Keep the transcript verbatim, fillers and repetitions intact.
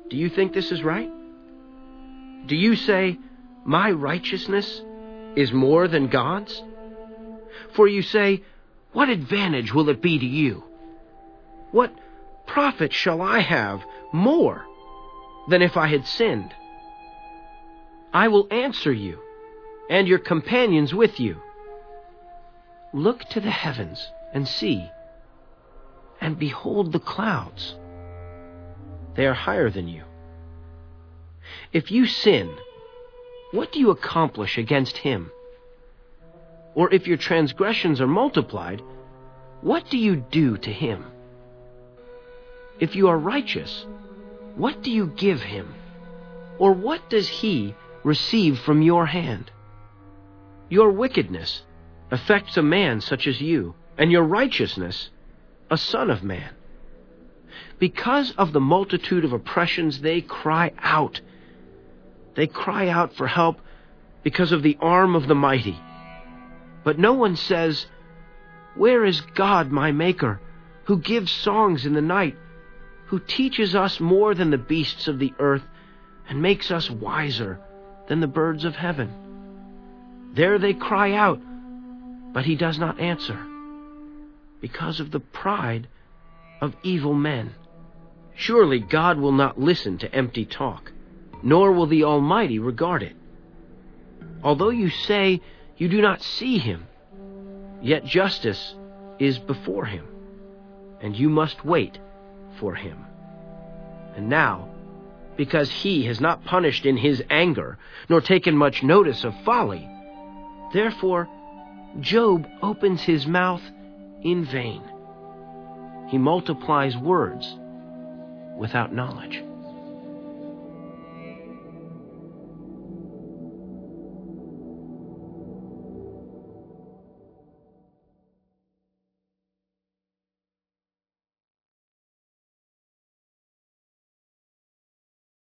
Do you think this is right? Do you say, my righteousness is more than God's? For you say, what advantage will it be to you? What profit shall I have more than if I had sinned? I will answer you, and your companions with you. Look to the heavens and see, and behold the clouds. They are higher than you. If you sin, what do you accomplish against him? Or if your transgressions are multiplied, what do you do to him? If you are righteous, what do you give him? Or what does he receive from your hand? Your wickedness affects a man such as you, and your righteousness a son of man. Because of the multitude of oppressions, they cry out. They cry out for help because of the arm of the mighty. But no one says, where is God, my Maker, who gives songs in the night, who teaches us more than the beasts of the earth, and makes us wiser than the birds of heaven? There they cry out, but he does not answer, because of the pride of evil men. Surely God will not listen to empty talk, nor will the Almighty regard it. Although you say you do not see him, yet justice is before him, and you must wait for him. And now, because he has not punished in his anger, nor taken much notice of folly, therefore Job opens his mouth in vain. He multiplies words without knowledge.